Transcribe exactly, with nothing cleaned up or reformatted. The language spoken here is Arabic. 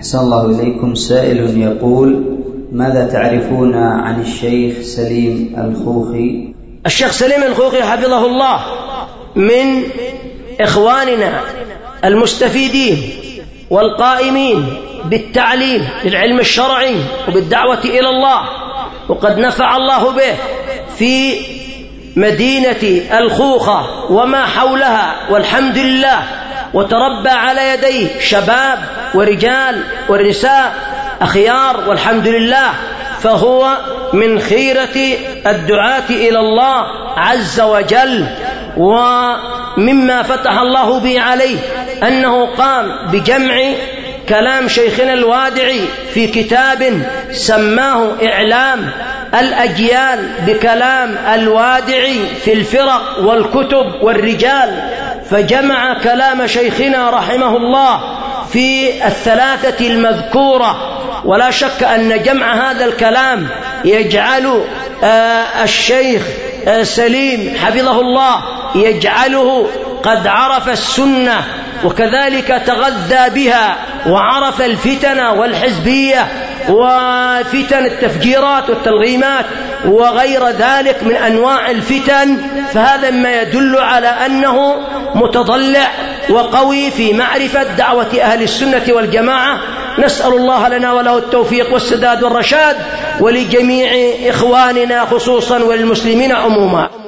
أحسن الله إليكم. سائل يقول: ماذا تعرفون عن الشيخ سليم الخوخي؟ الشيخ سليم الخوخي حفظه الله من إخواننا المستفيدين والقائمين بالتعليم للعلم الشرعي وبالدعوة إلى الله، وقد نفع الله به في مدينة الخوخة وما حولها والحمد لله، وتربى على يديه شباب ورجال ونساء أخيار والحمد لله، فهو من خيرة الدعاة إلى الله عز وجل. ومما فتح الله به عليه أنه قام بجمع كلام شيخنا الوادعي في كتاب سماه إعلام الأجيال بكلام الوادعي في الفرق والكتب والرجال، فجمع كلام شيخنا رحمه الله في الثلاثة المذكورة. ولا شك أن جمع هذا الكلام يجعل الشيخ سليم حفظه الله يجعله قد عرف السنة، وكذلك تغذى بها وعرف الفتن والحزبية وفتن التفجيرات والتلغيمات وغير ذلك من أنواع الفتن، فهذا ما يدل على أنه متضلع وقوي في معرفة دعوة أهل السنة والجماعة. نسأل الله لنا وله التوفيق والسداد والرشاد، ولجميع إخواننا خصوصا والمسلمين عموما.